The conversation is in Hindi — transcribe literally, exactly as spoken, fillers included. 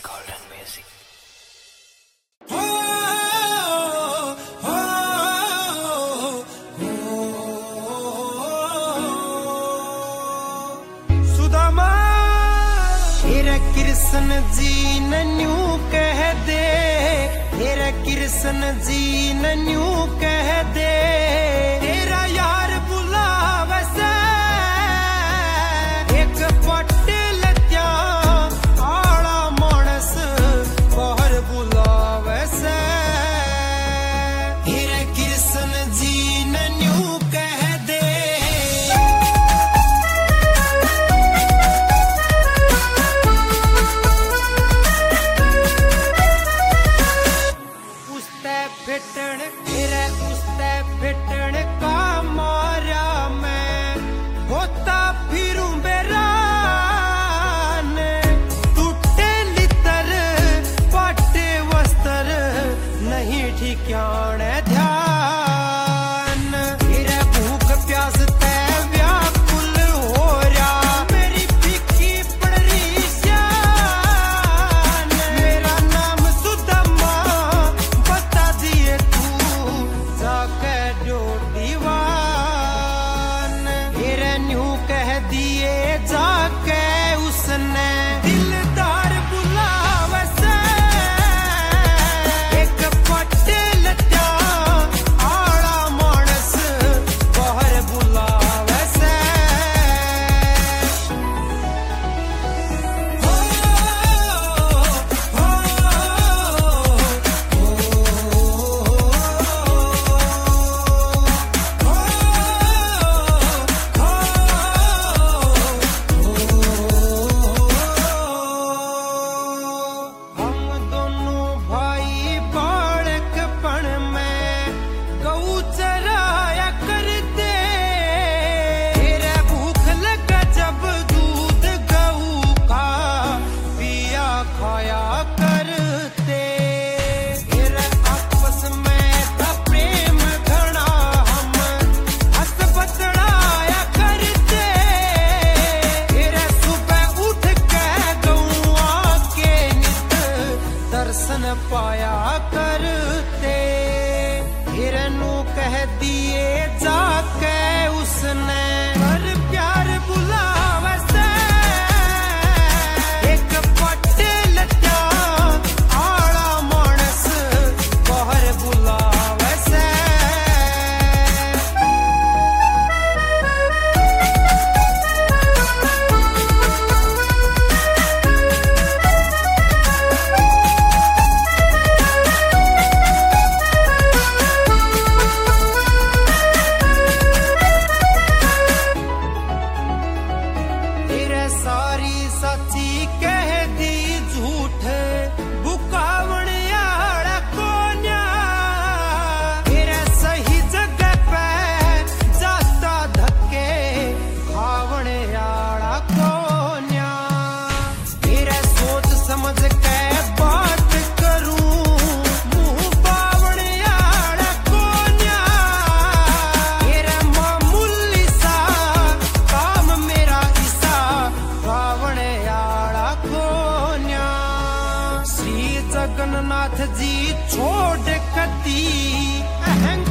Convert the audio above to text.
golden music. सुदामा तेरा कृष्ण जी नन्यू कह दे, तेरा कृष्ण जी नन्यू कह दे, तेरा यार बुलावे से एक पटेल त्या आड़ा मानस बाहर बुलावे से, तेरा कृष्ण जी नन्यू कह दे। उसते फिटण तेरे उसते फिटण का मारा मैं होता फिरूं बेरान, टूटे लितर पाटे वस्त्र नहीं ठिकाने ध्यान, तेरे भूख प्यास ते व्याकुल हो रहा मेरी फीकी पड़ रही जान, मेरा नाम सुदामा बता दिए तू जाके जो दीवान, तेरे न्यू कह दिए जाके उसने दिलदार बुलावे से एक पटेल त्या आड़ा मानस बाहर बुलावे से। हो, हो, हम दोनों भाई बालकपन में गऊ चराया करते, तेरे भूख लगा जब दूध गऊ का पिया खाया करते, तेरे आपस में था प्रेम घना हम हंस बतड़ाया करते, तेरे सुबह उठ के गौआ के नित दर्शन पाया करते, तेरे नू कह दिए जाके उसने पर प्यार बुलावे से एक पटेल त्या आड़ा मानस बाहर बुलावे से। तेरे सारी सच्ची कह दी झूठ बुकावण आड़ा कोन्या, तेरे सही जगह पे जाता धक्के खावण आड़ा कोन्या, तेरे सोच समझ के बात करूं मुंह बावण आड़ा कोन्या, तेरे मामूली सा काम मेरा ईसा रावण आड़ा कोन्या, श्री जगन्नाथ जी छोड़ कती अहंकार